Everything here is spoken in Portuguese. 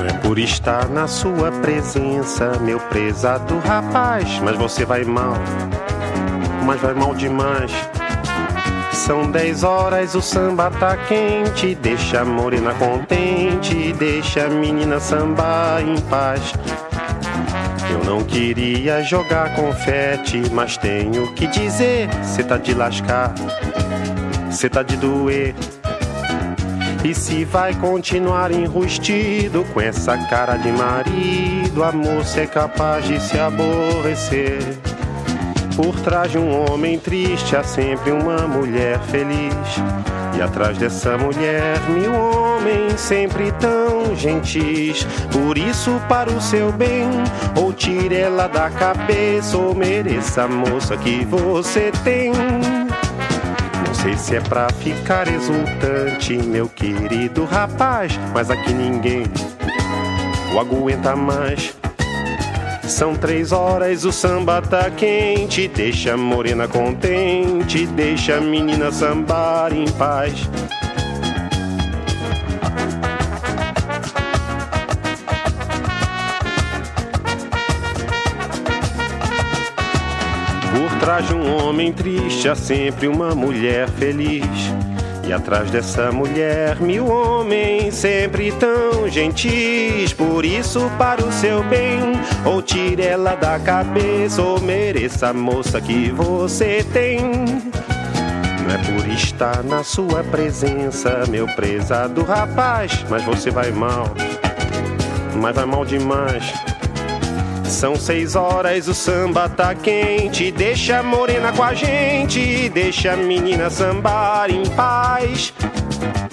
Não é por estar na sua presença, meu prezado rapaz, mas você vai mal, mas vai mal demais. São 10 horas, o samba tá quente, deixa a morena contente, deixa a menina sambar em paz. Eu não queria jogar confete, mas tenho que dizer, cê tá de lascar, cê tá de doer. E se vai continuar enrustido com essa cara de marido, a moça é capaz de se aborrecer. Por trás de um homem triste há sempre uma mulher feliz, e atrás dessa mulher 1000 homens sempre tão gentis. Por isso, para o seu bem, ou tire ela da cabeça, ou mereça a moça que você tem. Não sei se é pra ficar exultante, meu querido rapaz, mas aqui ninguém o aguenta mais. São 3 horas, o samba tá quente, deixa a morena contente, deixa a menina sambar em paz. Por trás de um homem triste há sempre uma mulher feliz, e atrás dessa mulher 1000 homens sempre tão gentis. Por isso, para o seu bem, ou tire ela da cabeça, ou mereça a moça que você tem. Não é por estar na sua presença, meu prezado rapaz, mas você vai mal, mas vai mal demais. São 6 horas, o samba tá quente, deixa a morena com a gente, deixa a menina sambar em paz.